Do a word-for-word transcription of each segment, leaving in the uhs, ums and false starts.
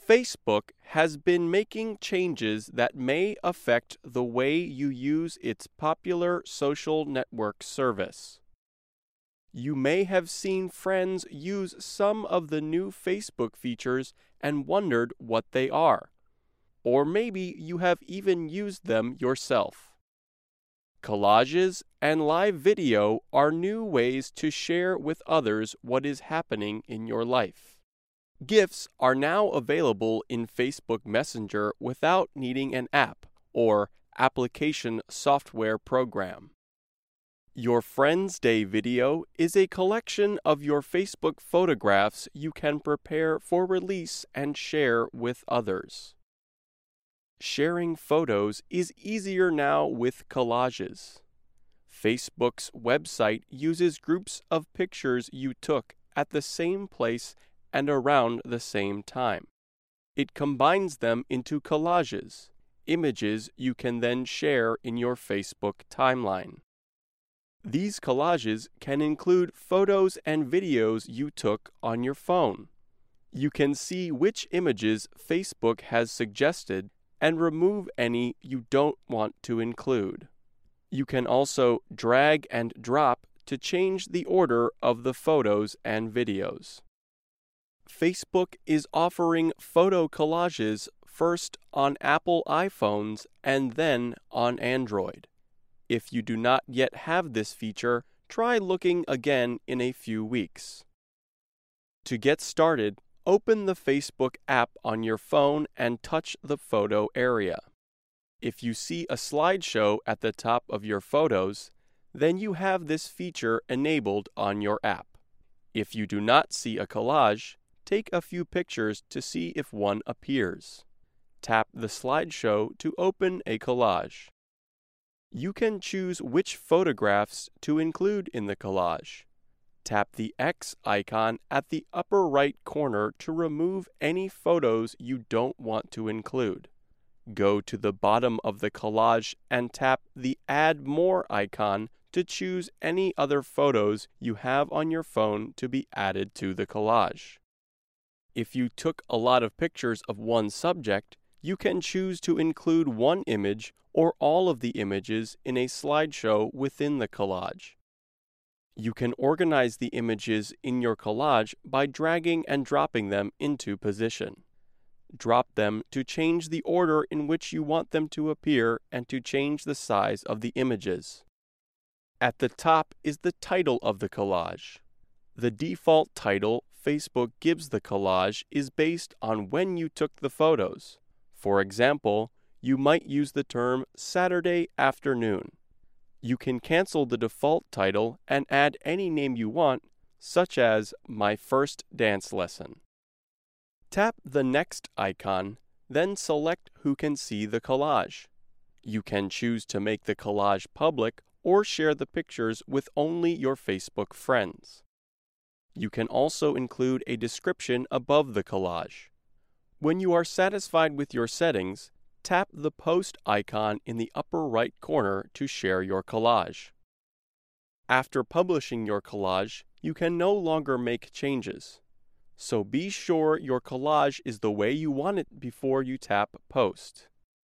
Facebook has been making changes that may affect the way you use its popular social network service. You may have seen friends use some of the new Facebook features and wondered what they are. Or maybe you have even used them yourself. Collages and live video are new ways to share with others what is happening in your life. GIFs are now available in Facebook Messenger without needing an app or application software program. Your Friends Day video is a collection of your Facebook photographs you can prepare for release and share with others. Sharing photos is easier now with collages. Facebook's website uses groups of pictures you took at the same place and around the same time. It combines them into collages, images you can then share in your Facebook timeline. These collages can include photos and videos you took on your phone. You can see which images Facebook has suggested and remove any you don't want to include. You can also drag and drop to change the order of the photos and videos. Facebook is offering photo collages first on Apple iPhones and then on Android. If you do not yet have this feature, try looking again in a few weeks. To get started, open the Facebook app on your phone and touch the photo area. If you see a slideshow at the top of your photos, then you have this feature enabled on your app. If you do not see a collage, take a few pictures to see if one appears. Tap the slideshow to open a collage. You can choose which photographs to include in the collage. Tap the X icon at the upper right corner to remove any photos you don't want to include. Go to the bottom of the collage and tap the Add More icon to choose any other photos you have on your phone to be added to the collage. If you took a lot of pictures of one subject, you can choose to include one image or all of the images in a slideshow within the collage. You can organize the images in your collage by dragging and dropping them into position. Drop them to change the order in which you want them to appear and to change the size of the images. At the top is the title of the collage. The default title Facebook gives the collage is based on when you took the photos. For example, you might use the term Saturday afternoon. You can cancel the default title and add any name you want, such as My First Dance Lesson. Tap the Next icon, then select who can see the collage. You can choose to make the collage public or share the pictures with only your Facebook friends. You can also include a description above the collage. When you are satisfied with your settings, tap the Post icon in the upper right corner to share your collage. After publishing your collage, you can no longer make changes. So be sure your collage is the way you want it before you tap Post.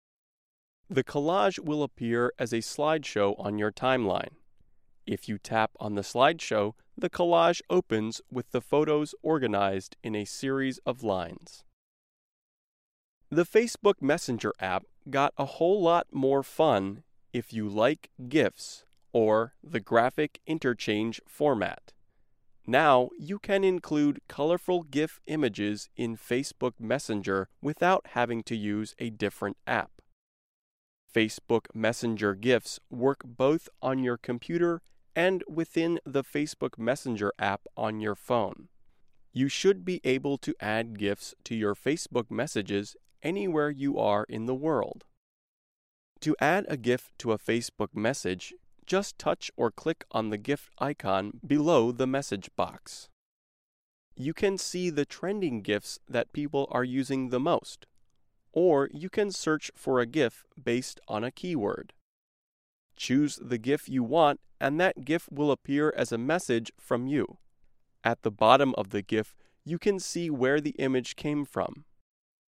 The collage will appear as a slideshow on your timeline. If you tap on the slideshow, the collage opens with the photos organized in a series of lines. The Facebook Messenger app got a whole lot more fun if you like GIFs or the graphic interchange format. Now you can include colorful GIF images in Facebook Messenger without having to use a different app. Facebook Messenger GIFs work both on your computer and within the Facebook Messenger app on your phone. You should be able to add GIFs to your Facebook messages anywhere you are in the world. To add a GIF to a Facebook message, just touch or click on the GIF icon below the message box. You can see the trending GIFs that people are using the most, or you can search for a GIF based on a keyword. Choose the GIF you want, and that GIF will appear as a message from you. At the bottom of the GIF, you can see where the image came from.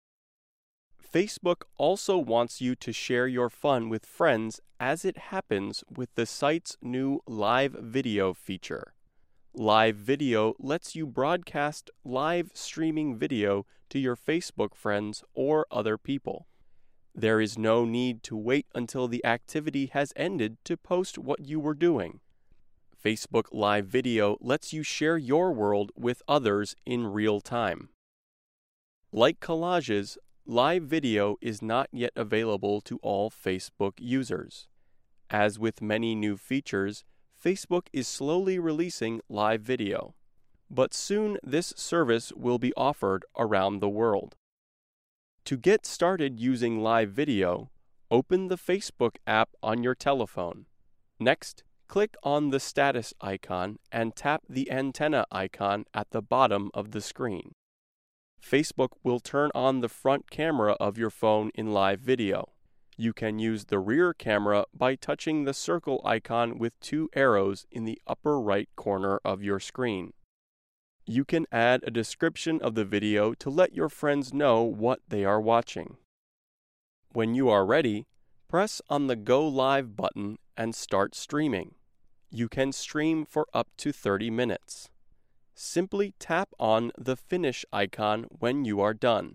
Facebook also wants you to share your fun with friends as it happens with the site's new live video feature. Live video lets you broadcast live streaming video to your Facebook friends or other people. There is no need to wait until the activity has ended to post what you were doing. Facebook Live Video lets you share your world with others in real time. Like collages, live video is not yet available to all Facebook users. As with many new features, Facebook is slowly releasing live video, but soon this service will be offered around the world. To get started using live video, open the Facebook app on your telephone. Next, click on the status icon and tap the antenna icon at the bottom of the screen. Facebook will turn on the front camera of your phone in live video. You can use the rear camera by touching the circle icon with two arrows in the upper right corner of your screen. You can add a description of the video to let your friends know what they are watching. When you are ready, press on the Go Live button and start streaming. You can stream for up to thirty minutes. Simply tap on the Finish icon when you are done.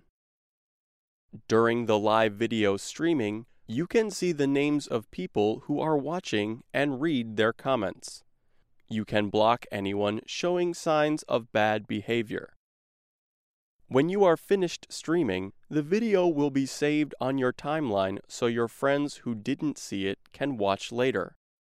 During the live video streaming, you can see the names of people who are watching and read their comments. You can block anyone showing signs of bad behavior. When you are finished streaming, the video will be saved on your timeline so your friends who didn't see it can watch later.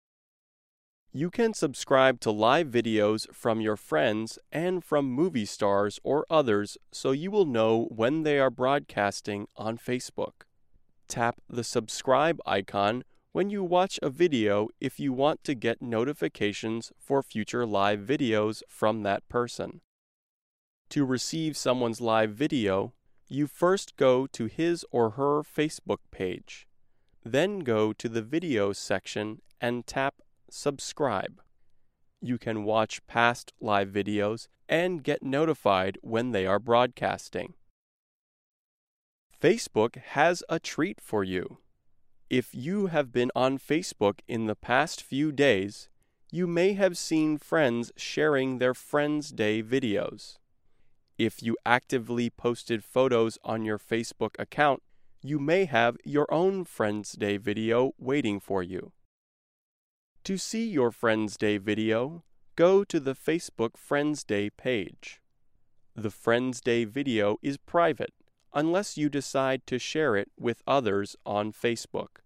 You can subscribe to live videos from your friends and from movie stars or others so you will know when they are broadcasting on Facebook. Tap the subscribe icon when you watch a video if you want to get notifications for future live videos from that person. To receive someone's live video, you first go to his or her Facebook page. Then go to the Videos section and tap Subscribe. You can watch past live videos and get notified when they are broadcasting. Facebook has a treat for you. If you have been on Facebook in the past few days, you may have seen friends sharing their Friends Day videos. If you actively posted photos on your Facebook account, you may have your own Friends Day video waiting for you. To see your Friends Day video, go to the Facebook Friends Day page. The Friends Day video is private unless you decide to share it with others on Facebook.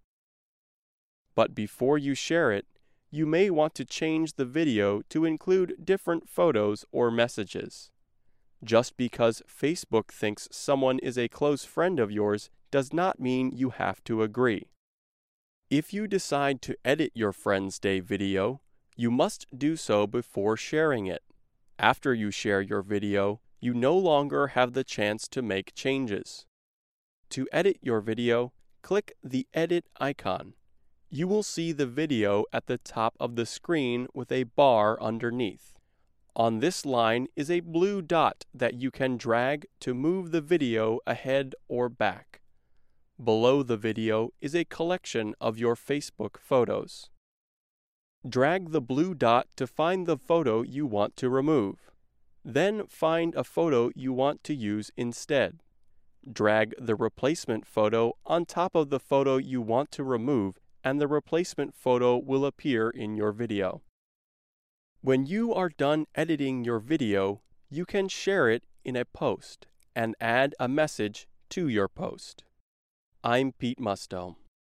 But before you share it, you may want to change the video to include different photos or messages. Just because Facebook thinks someone is a close friend of yours does not mean you have to agree. If you decide to edit your Friends Day video, you must do so before sharing it. After you share your video, you no longer have the chance to make changes. To edit your video, click the Edit icon. You will see the video at the top of the screen with a bar underneath. On this line is a blue dot that you can drag to move the video ahead or back. Below the video is a collection of your Facebook photos. Drag the blue dot to find the photo you want to remove. Then find a photo you want to use instead. Drag the replacement photo on top of the photo you want to remove, and the replacement photo will appear in your video. When you are done editing your video, you can share it in a post and add a message to your post. I'm Pete Musto.